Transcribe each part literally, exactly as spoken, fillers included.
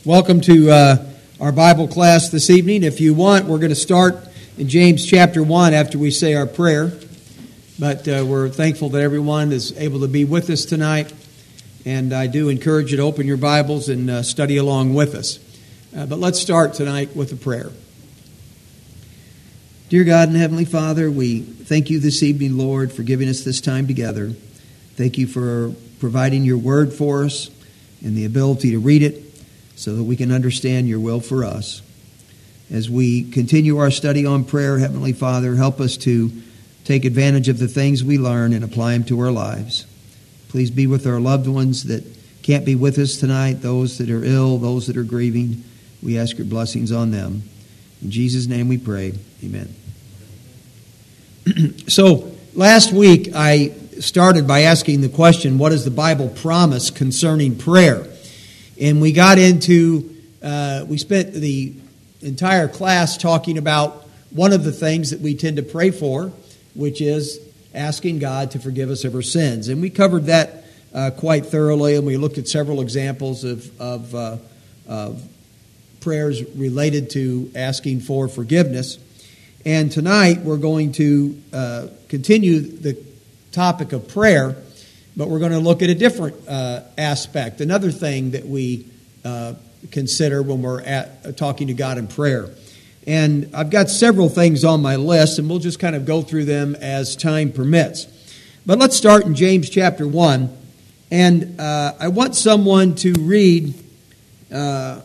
Welcome to uh, our Bible class this evening. If you want, we're going to start in James chapter one after we say our prayer. But uh, we're thankful that everyone is able to be with us tonight. And I do encourage you to open your Bibles and uh, study along with us. Uh, but let's start tonight with a prayer. Dear God and Heavenly Father, we thank you this evening, Lord, for giving us this time together. Thank you for providing your word for us and the ability to read it, so that we can understand your will for us. As we continue our study on prayer, Heavenly Father, help us to take advantage of the things we learn and apply them to our lives. Please be with our loved ones that can't be with us tonight, those that are ill, those that are grieving. We ask your blessings on them. In Jesus' name we pray. Amen. So, last week I started by asking the question, what does the Bible promise concerning prayer? And we got into, uh, we spent the entire class talking about one of the things that we tend to pray for, which is asking God to forgive us of our sins. And we covered that uh, quite thoroughly, and we looked at several examples of, of, uh, of prayers related to asking for forgiveness. And tonight we're going to uh, continue the topic of prayer, but we're going to look at a different uh, aspect, another thing that we uh, consider when we're at, uh, talking to God in prayer. And I've got several things on my list, and we'll just kind of go through them as time permits. But let's start in James chapter one. And uh, I want someone to read uh,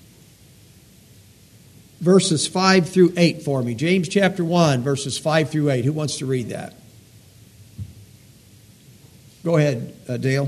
verses five through eight for me. James chapter one, verses five through eight. Who wants to read that? Go ahead, uh, Dale.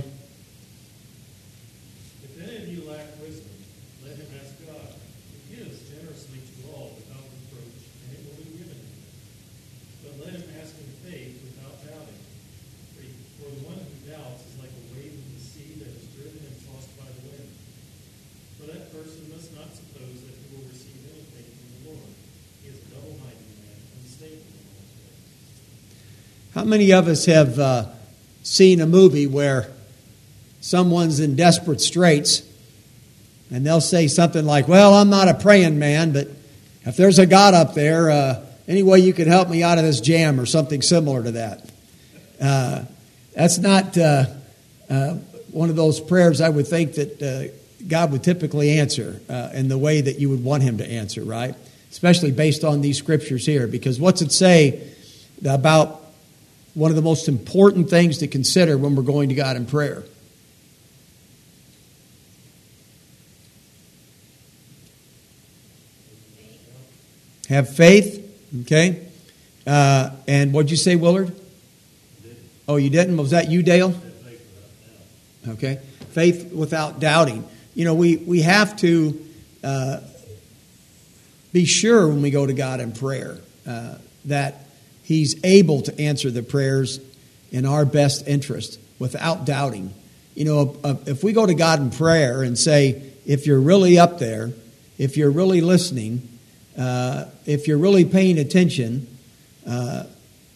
If any of you lack wisdom, let him ask God, who gives generously to all without reproach, and it will be given him. But let him ask in faith without doubting. For the one who doubts is like a wave of the sea that is driven and tossed by the wind. For that person must not suppose that he will receive anything from the Lord. He is a double-minded man, unstable in all his ways. How many of us have Uh, seen a movie where someone's in desperate straits and they'll say something like, well, I'm not a praying man, but if there's a God up there, uh, any way you could help me out of this jam, or something similar to that. Uh, that's not uh, uh, one of those prayers I would think that uh, God would typically answer uh, in the way that you would want him to answer, right? Especially based on these scriptures here, because what's it say about one of the most important things to consider when we're going to God in prayer? Have faith, okay? Uh, and what'd you say, Willard? Oh, you didn't? Was that you, Dale? Okay. Faith without doubting. You know, we, we have to uh, be sure when we go to God in prayer uh, that He's able to answer the prayers in our best interest without doubting. You know, if we go to God in prayer and say, if you're really up there, if you're really listening, uh, if you're really paying attention, uh,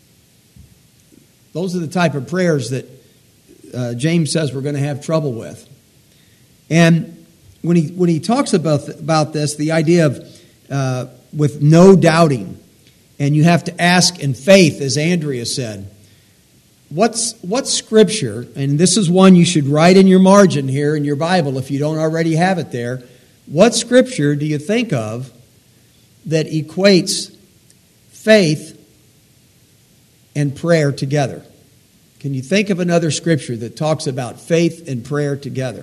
those are the type of prayers that uh, James says we're going to have trouble with. And when he when he talks about about this, the idea of uh, with no doubting, and you have to ask in faith, as Andrea said. What's what scripture, and this is one you should write in your margin here in your Bible if you don't already have it there. What scripture do you think of that equates faith and prayer together? Can you think of another scripture that talks about faith and prayer together?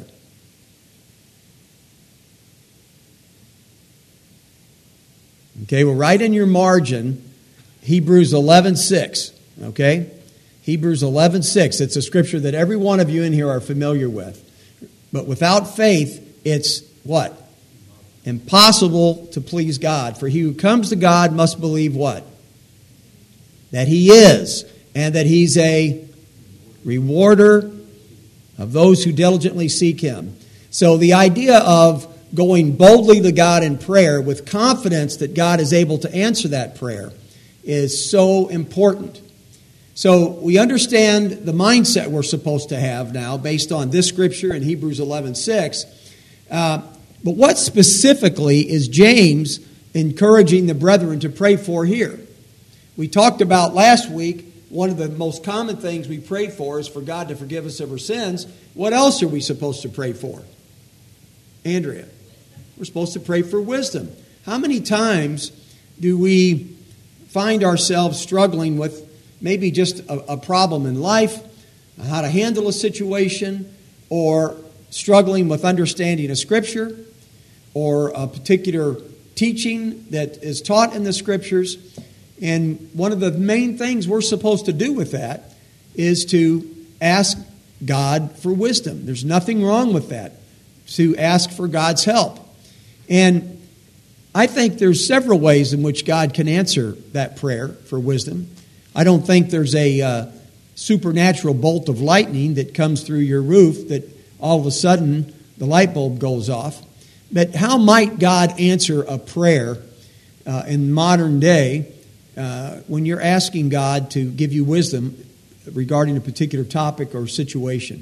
Okay, well, write in your margin Hebrews eleven six, okay? Hebrews eleven six. It's a scripture that every one of you in here are familiar with. But without faith, it's what? Impossible to please God. For he who comes to God must believe what? That he is, and that he's a rewarder of those who diligently seek him. So the idea of going boldly to God in prayer with confidence that God is able to answer that prayer is so important. So we understand the mindset we're supposed to have now based on this scripture in Hebrews eleven six. Uh, But what specifically is James encouraging the brethren to pray for here? We talked about last week, one of the most common things we pray for is for God to forgive us of our sins. What else are we supposed to pray for? Andrea, we're supposed to pray for wisdom. How many times do we find ourselves struggling with maybe just a, a problem in life, how to handle a situation, or struggling with understanding a scripture, or a particular teaching that is taught in the scriptures? And one of the main things we're supposed to do with that is to ask God for wisdom. There's nothing wrong with that, to ask for God's help. And I think there's several ways in which God can answer that prayer for wisdom. I don't think there's a uh, supernatural bolt of lightning that comes through your roof that all of a sudden the light bulb goes off. But how might God answer a prayer uh, in modern day uh, when you're asking God to give you wisdom regarding a particular topic or situation?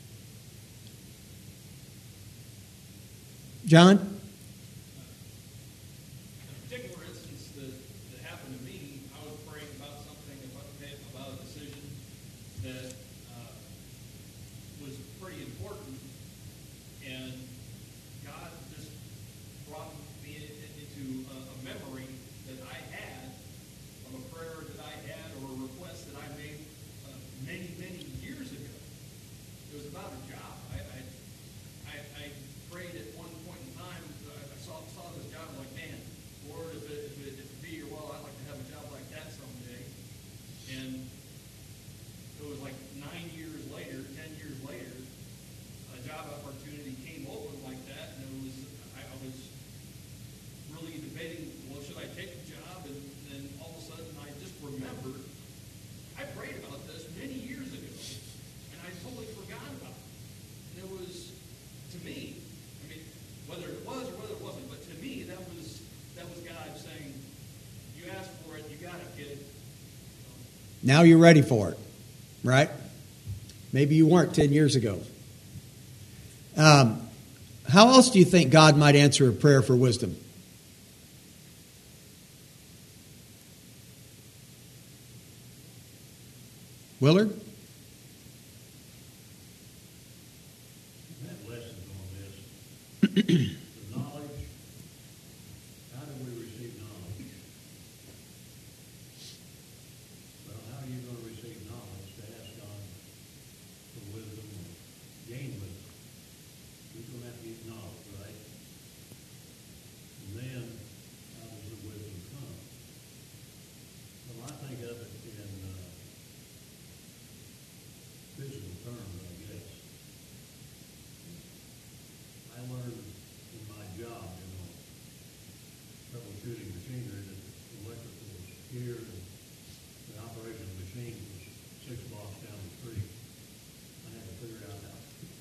John? Now you're ready for it, right? Maybe you weren't ten years ago. Um, how else do you think God might answer a prayer for wisdom? Willard? I have lessons on this. The knowledge. How do we receive knowledge? Well, how are you going to receive knowledge to ask God for wisdom or gain wisdom? You're going to have to get knowledge, right? And then, how does the wisdom come? Well, I think of it in uh, physical terms, I guess. I learned in my job, you know, troubleshooting machinery, that the electrical was here and the operation of the machine was six blocks down the street. I had to figure it out how.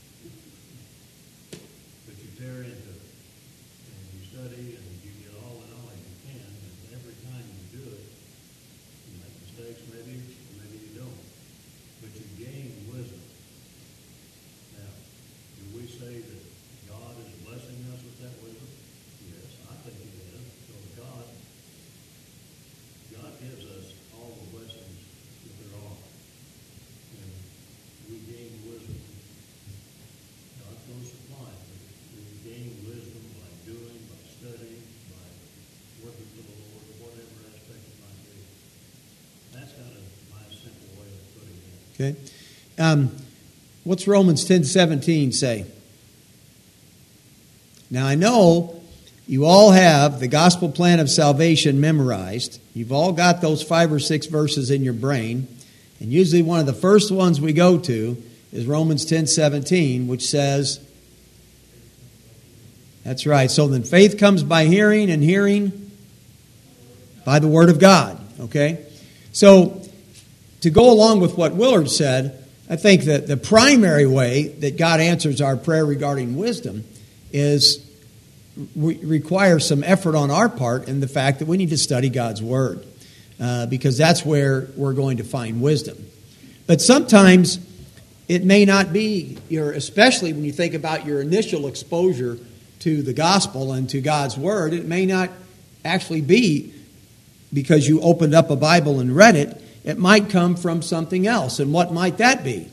But you tear into it, and you study, and you get all the knowledge you can, and every time you do it, you make mistakes maybe, or maybe you don't. But you gain wisdom. Now, do we say that God is blessing us with that wisdom? Yes, I think He is. So God, God gives us all the blessings that there are. And we gain wisdom. God's going to supply it. We gain wisdom by doing, by studying, by working for the Lord, whatever aspect it might be. That's kind of my simple way of putting it. Okay. Um, what's Romans ten seventeen say? Now, I know you all have the gospel plan of salvation memorized. You've all got those five or six verses in your brain. And usually one of the first ones we go to is Romans ten seventeen, which says, that's right, so then faith comes by hearing, and hearing by the word of God. Okay? So, to go along with what Willard said, I think that the primary way that God answers our prayer regarding wisdom is we require some effort on our part in the fact that we need to study God's Word, uh, because that's where we're going to find wisdom. But sometimes it may not be your, especially when you think about your initial exposure to the gospel and to God's word. It may not actually be because you opened up a Bible and read it. It might come from something else. And what might that be?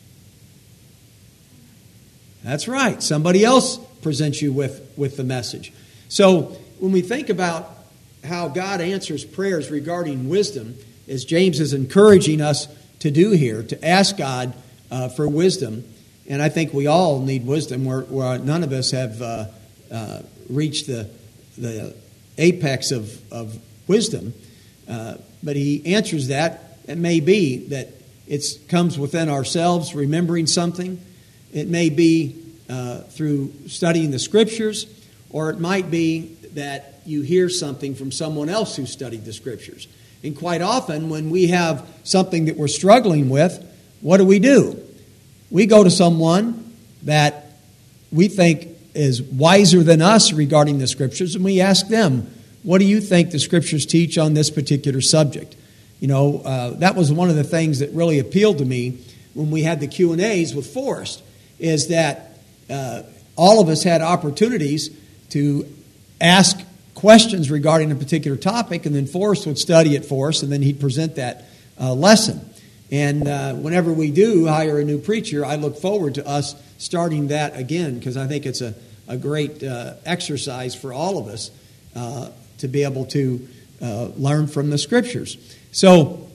That's right. Somebody else presents you with, with the message. So when we think about how God answers prayers regarding wisdom, as James is encouraging us to do here, to ask God uh, for wisdom, and I think we all need wisdom, where, where none of us have uh, uh, reached the, the apex of, of wisdom. Uh, but he answers that. It may be that it comes within ourselves, remembering something. It may be uh, through studying the Scriptures, or it might be that you hear something from someone else who studied the Scriptures. And quite often, when we have something that we're struggling with, what do we do? We go to someone that we think is wiser than us regarding the Scriptures, and we ask them, what do you think the Scriptures teach on this particular subject? You know, uh, that was one of the things that really appealed to me when we had the Q and A's with Forrest, is that uh, all of us had opportunities to ask questions regarding a particular topic, and then Forrest would study it for us, and then he'd present that uh, lesson. And uh, whenever we do hire a new preacher, I look forward to us starting that again, because I think it's a, a great uh, exercise for all of us uh, to be able to uh, learn from the Scriptures. So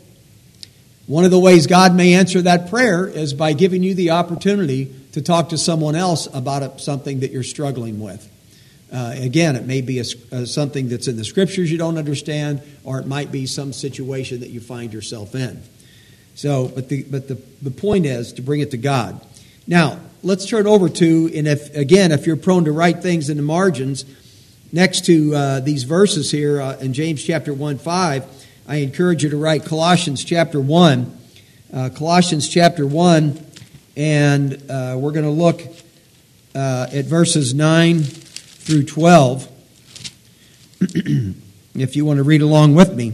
one of the ways God may answer that prayer is by giving you the opportunity to talk to someone else about a, something that you're struggling with. Uh, again, it may be a, uh, something that's in the Scriptures you don't understand, or it might be some situation that you find yourself in. So, but the but the, the point is to bring it to God. Now, let's turn over to, and if again, if you're prone to write things in the margins, next to uh, these verses here uh, in James chapter one, five, I encourage you to write Colossians chapter one. Uh, Colossians chapter one, and uh, we're going to look uh, at verses nine through twelve. If you want to read along with me.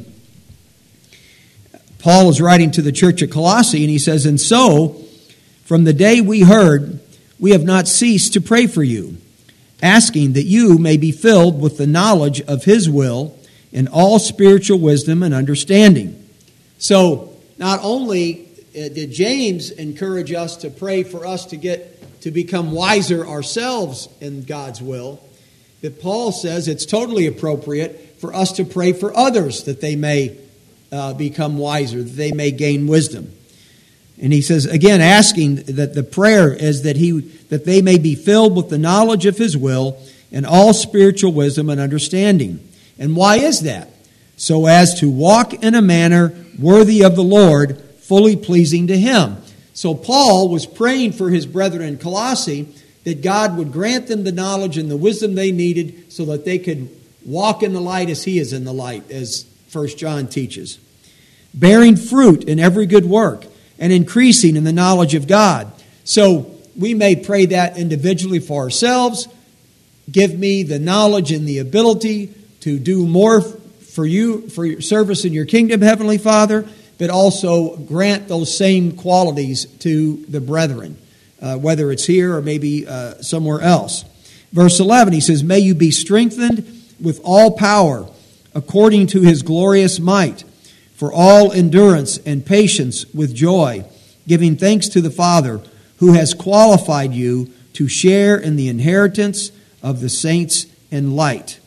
Paul is writing to the church at Colossae, and he says, "And so, from the day we heard, we have not ceased to pray for you, asking that you may be filled with the knowledge of His will in all spiritual wisdom and understanding." So, not only did James encourage us to pray for us to get to become wiser ourselves in God's will, but Paul says it's totally appropriate for us to pray for others that they may uh, become wiser, that they may gain wisdom. And he says, again, asking that the prayer is that he that they may be filled with the knowledge of His will and all spiritual wisdom and understanding. And why is that? So as to walk in a manner worthy of the Lord, fully pleasing to Him. So Paul was praying for his brethren in Colossae that God would grant them the knowledge and the wisdom they needed so that they could walk in the light as He is in the light, as First John teaches. Bearing fruit in every good work and increasing in the knowledge of God. So we may pray that individually for ourselves. Give me the knowledge and the ability to do more for you, for your service in your kingdom, Heavenly Father, but also grant those same qualities to the brethren, uh, whether it's here or maybe uh, somewhere else. Verse eleven, he says, "May you be strengthened with all power according to His glorious might, for all endurance and patience with joy, giving thanks to the Father who has qualified you to share in the inheritance of the saints in light."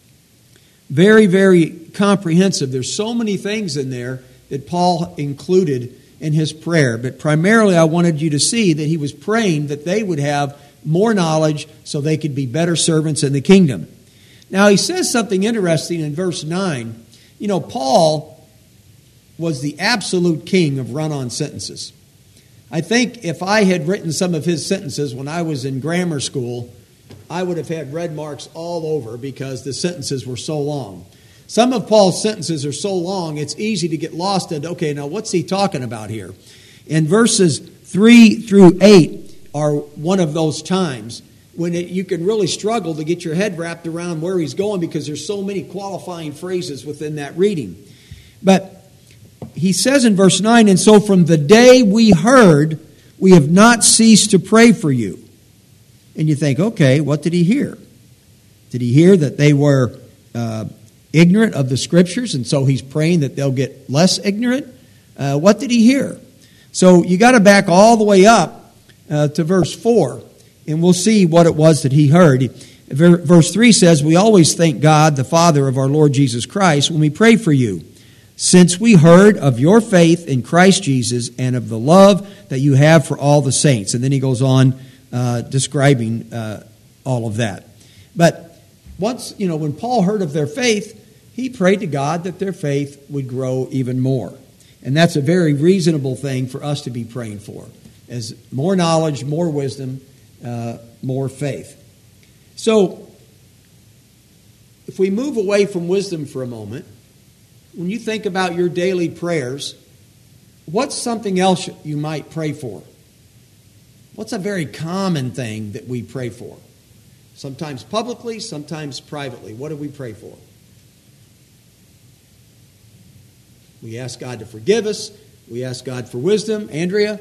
Very, very comprehensive. There's so many things in there that Paul included in his prayer. But primarily I wanted you to see that he was praying that they would have more knowledge so they could be better servants in the kingdom. Now he says something interesting in verse nine. You know, Paul was the absolute king of run-on sentences. I think if I had written some of his sentences when I was in grammar school, I would have had red marks all over because the sentences were so long. Some of Paul's sentences are so long, it's easy to get lost in, okay, now what's he talking about here? And verses three through eight are one of those times when it, you can really struggle to get your head wrapped around where he's going because there's so many qualifying phrases within that reading. But he says in verse nine, "And so from the day we heard, we have not ceased to pray for you." And you think, okay, what did he hear? Did he hear that they were uh, ignorant of the Scriptures, and so he's praying that they'll get less ignorant? Uh, what did he hear? So you got to back all the way up uh, to verse four, and we'll see what it was that he heard. Verse three says, "We always thank God, the Father of our Lord Jesus Christ, when we pray for you, since we heard of your faith in Christ Jesus and of the love that you have for all the saints." And then he goes on uh, describing uh, all of that. But once, you know, when Paul heard of their faith, he prayed to God that their faith would grow even more. And that's a very reasonable thing for us to be praying for, as more knowledge, more wisdom, uh, more faith. So, if we move away from wisdom for a moment, when you think about your daily prayers, what's something else you might pray for? What's a very common thing that we pray for? Sometimes publicly, sometimes privately. What do we pray for? We ask God to forgive us. We ask God for wisdom. Andrea?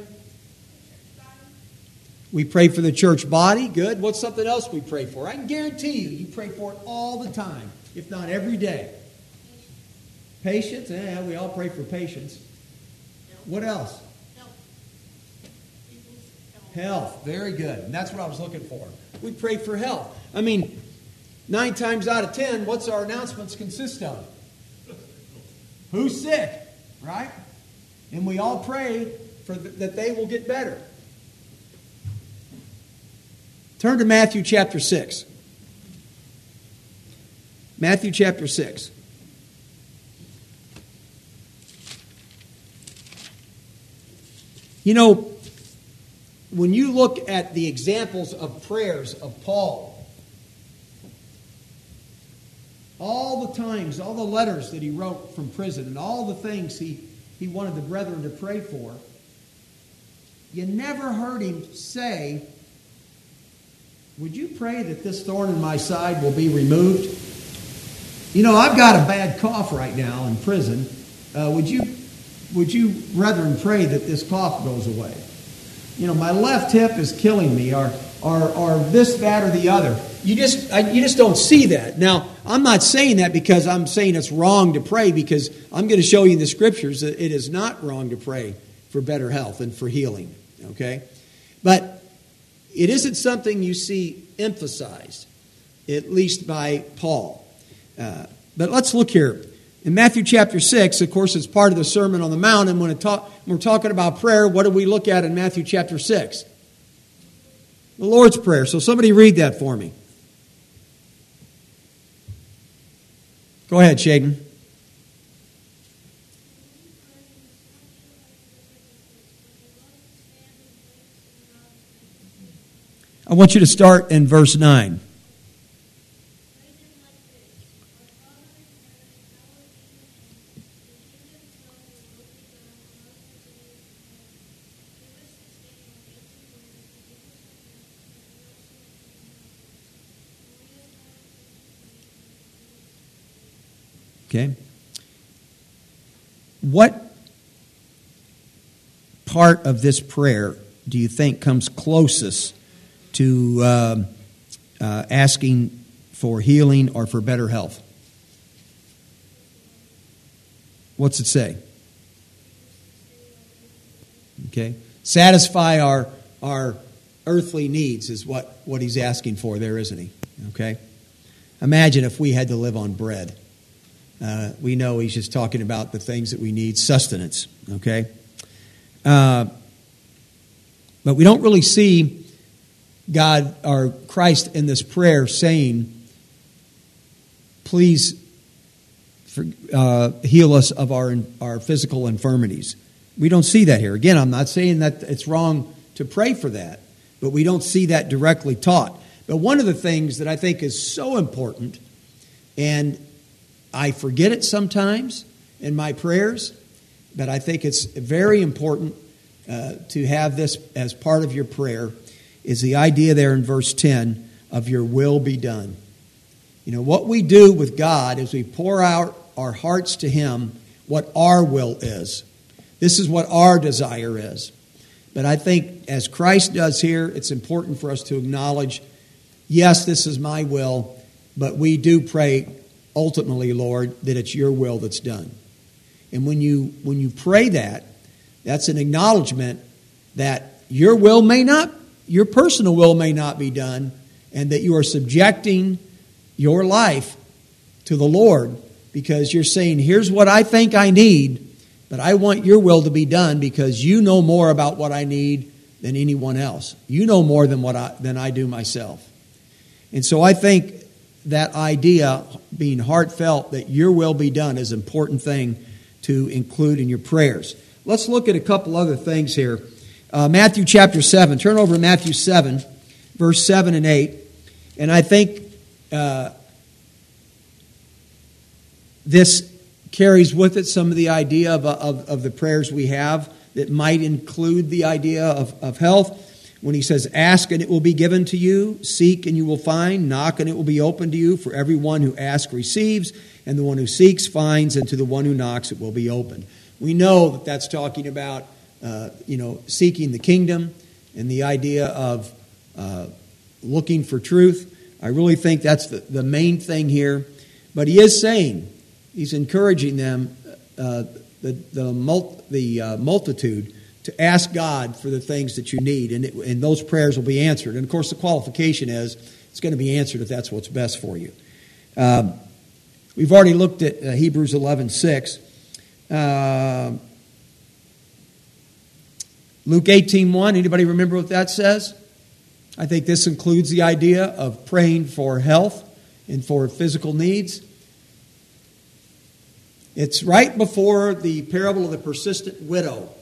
We pray for the church body. Good. What's something else we pray for? I can guarantee you, you pray for it all the time, if not every day. Patience. Yeah, we all pray for patience. What else? Health. Very good. And that's what I was looking for. We pray for health. I mean, nine times out of ten, what's our announcements consist of? Who's sick, right? And we all pray for th- that they will get better. Turn to Matthew chapter six. Matthew chapter six. You know, when you look at the examples of prayers of Paul, all the times, all the letters that he wrote from prison, and all the things he, he wanted the brethren to pray for, you never heard him say, "Would you pray that this thorn in my side will be removed? You know, I've got a bad cough right now in prison. Uh, would you, would you, brethren, pray that this cough goes away? You know, my left hip is killing me, or, or, or this, that, or the other." You just, I, you just don't see that. Now, I'm not saying that because I'm saying it's wrong to pray, because I'm going to show you in the Scriptures that it is not wrong to pray for better health and for healing. Okay, but it isn't something you see emphasized, at least by Paul. Uh, but let's look here. In Matthew chapter six, of course, it's part of the Sermon on the Mount, and when, it talk, when we're talking about prayer, what do we look at in Matthew chapter six? The Lord's Prayer. So somebody read that for me. Go ahead, Shaden. I want you to start in verse nine. Okay. What part of this prayer do you think comes closest to uh, uh, asking for healing or for better health? What's it say? Okay. Satisfy our our earthly needs is what, what he's asking for there, isn't he? Okay. Imagine if we had to live on bread. Uh, we know he's just talking about the things that we need, sustenance, okay? Uh, but we don't really see God or Christ in this prayer saying, please for, uh, heal us of our, our physical infirmities. We don't see that here. Again, I'm not saying that it's wrong to pray for that, but we don't see that directly taught. But one of the things that I think is so important, and I forget it sometimes in my prayers, but I think it's very important uh, to have this as part of your prayer, is the idea there in verse ten of your will be done. You know, what we do with God is we pour out our hearts to Him what our will is. This is what our desire is. But I think as Christ does here, it's important for us to acknowledge, yes, this is my will, But we do pray ultimately, Lord, that it's your will that's done. And when you when you pray that, that's an acknowledgement that your will may not, your personal will may not be done, and that you are subjecting your life to the Lord, because you're saying, here's what I think I need, but I want your will to be done because you know more about what I need than anyone else. You know more than what I, than I do myself. And so I think that idea, being heartfelt, that your will be done, is an important thing to include in your prayers. Let's look at a couple other things here. Uh, Matthew chapter seven. Turn over to Matthew seven, verse seven and eight. And I think uh, this carries with it some of the idea of, of, of the prayers we have that might include the idea of, of health. When he says, ask and it will be given to you, seek and you will find, knock and it will be opened to you. For everyone who asks receives, and the one who seeks finds, and to the one who knocks it will be opened. We know that that's talking about, uh, you know, seeking the kingdom and the idea of uh, looking for truth. I really think that's the, the main thing here. But he is saying, he's encouraging them, uh, the the, mul- the uh, multitude, to ask God for the things that you need, and, it, and those prayers will be answered. And, of course, the qualification is it's going to be answered if that's what's best for you. Um, we've already looked at uh, Hebrews eleven six. Uh, Luke eighteen one, anybody remember what that says? I think this includes the idea of praying for health and for physical needs. It's right before the parable of the persistent widow.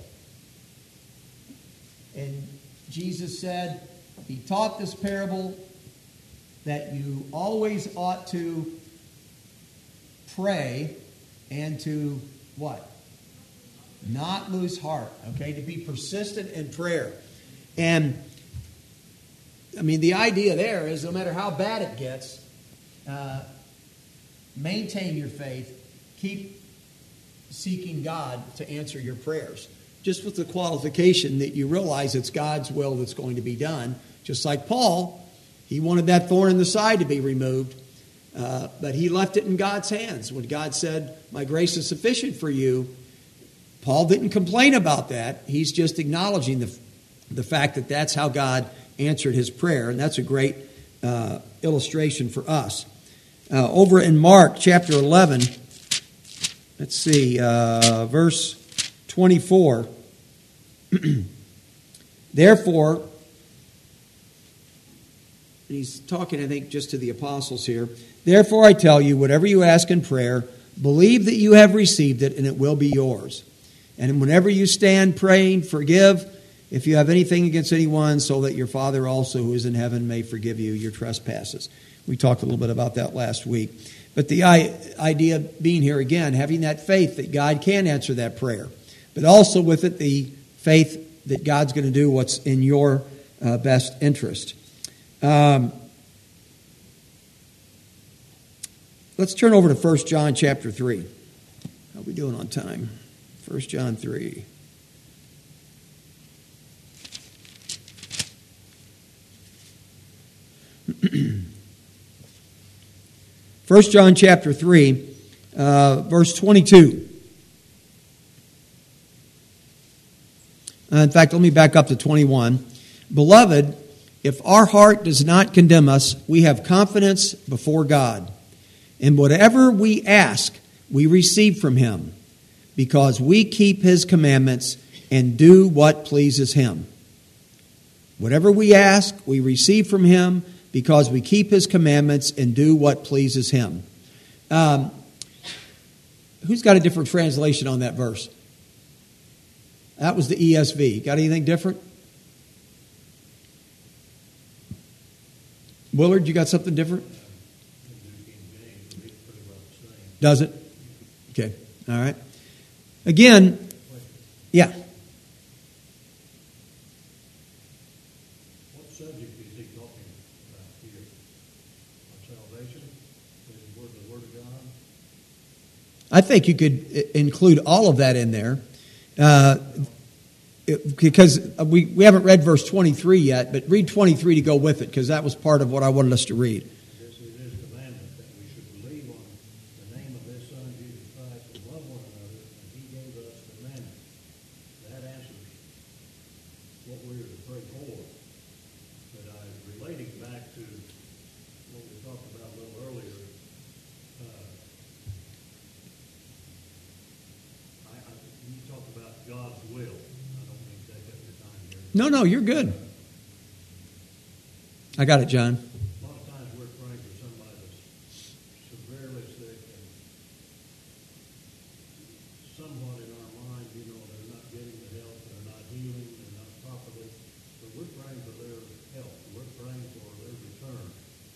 And Jesus said, he taught this parable that you always ought to pray and to what? Not lose heart, okay? To be persistent in prayer. And, I mean, the idea there is no matter how bad it gets, uh, maintain your faith, keep seeking God to answer your prayers. Just with the qualification that you realize it's God's will that's going to be done. Just like Paul, he wanted that thorn in the side to be removed, uh, but he left it in God's hands. When God said, my grace is sufficient for you, Paul didn't complain about that. He's just acknowledging the, the fact that that's how God answered his prayer, and that's a great uh, illustration for us. Uh, over in Mark chapter eleven, let's see, uh, verse twenty-four. Therefore, and he's talking, I think, just to the apostles here. Therefore, I tell you, whatever you ask in prayer, believe that you have received it, and it will be yours. And whenever you stand praying, forgive if you have anything against anyone, so that your Father also who is in heaven may forgive you your trespasses. We talked a little bit about that last week. But the idea being here again, having that faith that God can answer that prayer, but also with it the faith that God's going to do what's in your uh, best interest. Um, let's turn over to First John chapter three. How are we doing on time? First John three. First John chapter three, uh, verse twenty-two. Uh, in fact, let me back up to twenty-one. Beloved, if our heart does not condemn us, we have confidence before God. And whatever we ask, we receive from him, because we keep his commandments and do what pleases him. Whatever we ask, we receive from him, because we keep his commandments and do what pleases him. Um, who's got a different translation on that verse? That was the E S V. Got anything different? Willard, you got something different? Does it? Okay. All right. Again, yeah. What subject is he talking about here? On salvation? Is the word, the word of God? I think you could include all of that in there. Uh, it, because we, we haven't read verse twenty-three yet, but read twenty-three to go with it, because that was part of what I wanted us to read. This is his commandment. No, no, you're good. I got it, John. A lot of times we're praying for somebody that's severely sick and somewhat in our mind, you know, they're not getting the help, they're not healing, they're not properly. But we're praying for their health. We're praying for their return.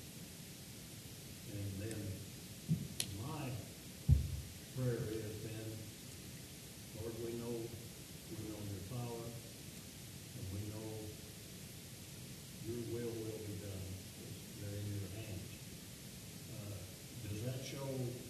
And then my prayer is then, Lord, we know, we know your power, and we know your will will be done. They're in your hands. Uh, does that show,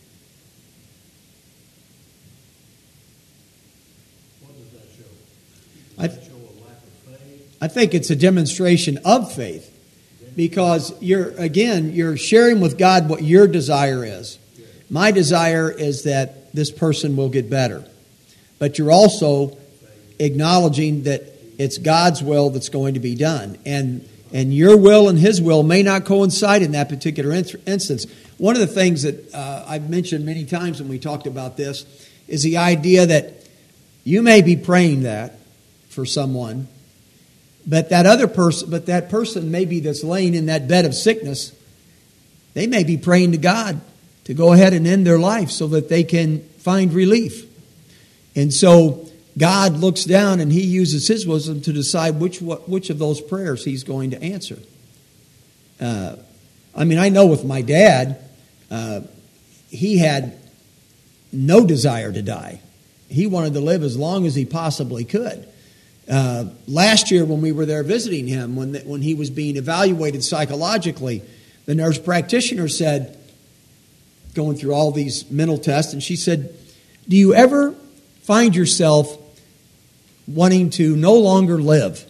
what does that show? Does I- that show a lack of faith? I think it's a demonstration of faith because you're, again, you're sharing with God what your desire is. My desire is that this person will get better. But you're also acknowledging that it's God's will that's going to be done. And and your will and His will may not coincide in that particular in- instance. One of the things that uh, I've mentioned many times when we talked about this is the idea that you may be praying that for someone, but that other person, but that person maybe that's laying in that bed of sickness, they may be praying to God to go ahead and end their life so that they can find relief. And so God looks down and He uses His wisdom to decide which which of those prayers He's going to answer. Uh, I mean, I know with my dad, uh, he had no desire to die. He wanted to live as long as he possibly could. Uh, last year when we were there visiting him, when, the, when he was being evaluated psychologically, the nurse practitioner said, going through all these mental tests, and she said, do you ever find yourself wanting to no longer live?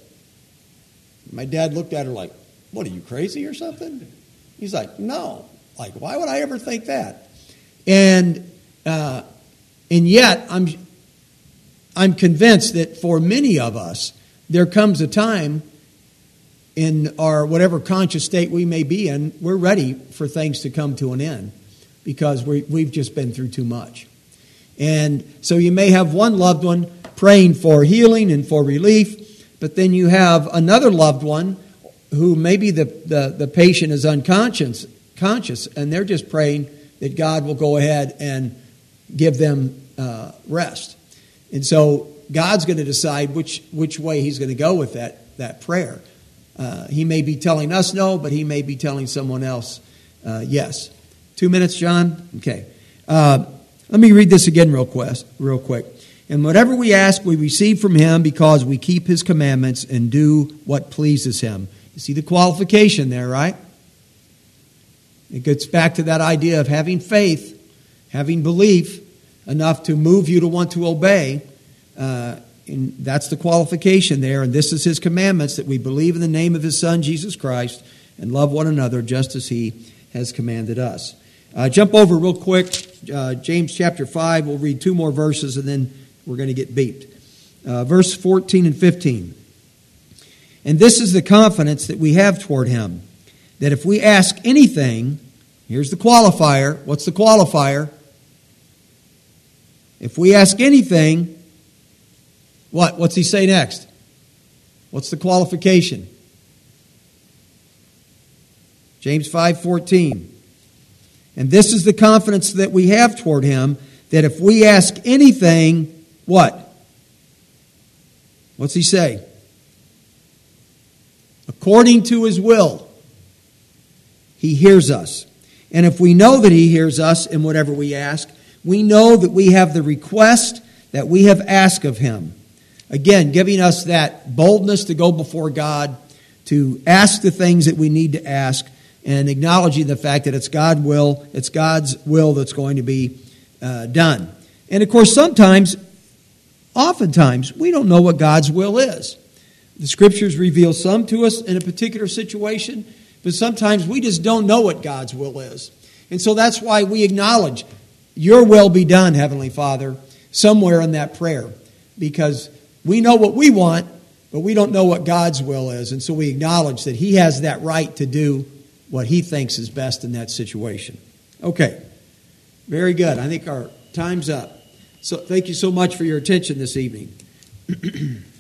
My dad looked at her like, what, are you crazy or something? He's like, no. Like, why would I ever think that? And uh, and yet, I'm I'm convinced that for many of us, there comes a time in our whatever conscious state we may be in, we're ready for things to come to an end because we, we've just been through too much. And so you may have one loved one praying for healing and for relief, but then you have another loved one who maybe the, the, the patient is unconscious, conscious, and they're just praying that God will go ahead and give them uh, rest. And so God's going to decide which which way He's going to go with that, that prayer. Uh, he may be telling us no, but He may be telling someone else uh, yes. Two minutes, John? Okay. Uh, let me read this again real quick, real quick. And whatever we ask, we receive from Him because we keep His commandments and do what pleases Him. You see the qualification there, right? It gets back to that idea of having faith, having belief enough to move you to want to obey. Uh, and that's the qualification there. And this is His commandments, that we believe in the name of His Son, Jesus Christ, and love one another just as He has commanded us. Uh, jump over real quick, uh, James chapter five. We'll read two more verses and then we're going to get beeped. Uh, verse fourteen and fifteen. And this is the confidence that we have toward Him, that if we ask anything, here's the qualifier. What's the qualifier? If we ask anything, what? What's he say next? What's the qualification? James five fourteen. And this is the confidence that we have toward Him, that if we ask anything, what? What's he say? According to His will, He hears us. And if we know that He hears us in whatever we ask, we know that we have the request that we have asked of Him. Again, giving us that boldness to go before God, to ask the things that we need to ask, and acknowledging the fact that it's God's will, it's God's will that's going to be uh, done. And of course, sometimes, oftentimes, we don't know what God's will is. The Scriptures reveal some to us in a particular situation, but sometimes we just don't know what God's will is. And so that's why we acknowledge, your will be done, Heavenly Father, somewhere in that prayer. Because we know what we want, but we don't know what God's will is. And so we acknowledge that He has that right to do what He thinks is best in that situation. Okay. Very good. I think our time's up. So thank you so much for your attention this evening.